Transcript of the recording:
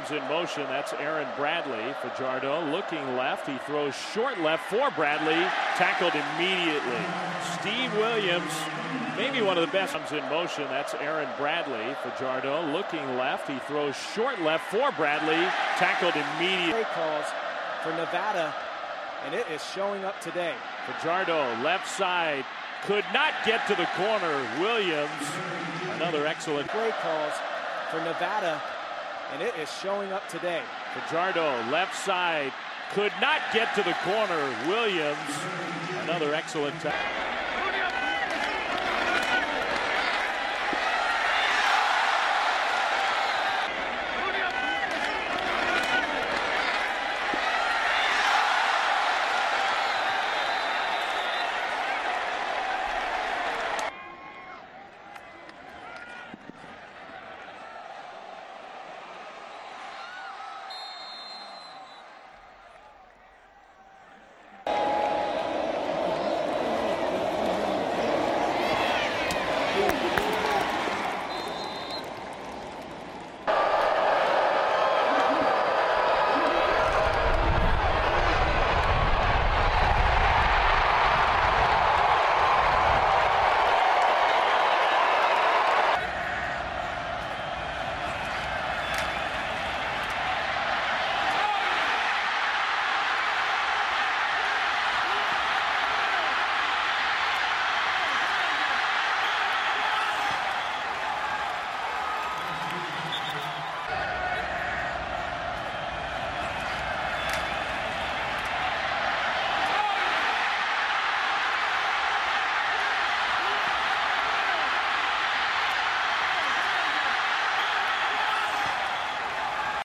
In motion, that's Aaron Bradley. Fajardo looking left. He throws short left for Bradley. Tackled immediately. Steve Williams, maybe one of the best. In motion, that's Aaron Bradley. Fajardo looking left. He throws short left for Bradley. Tackled immediately. Calls for Nevada, and it is showing up today. Fajardo left side. Could not get to the corner. Williams, another excellent play calls for Nevada, and it is showing up today. Fajardo left side. Could not get to the corner. Williams, another excellent tackle.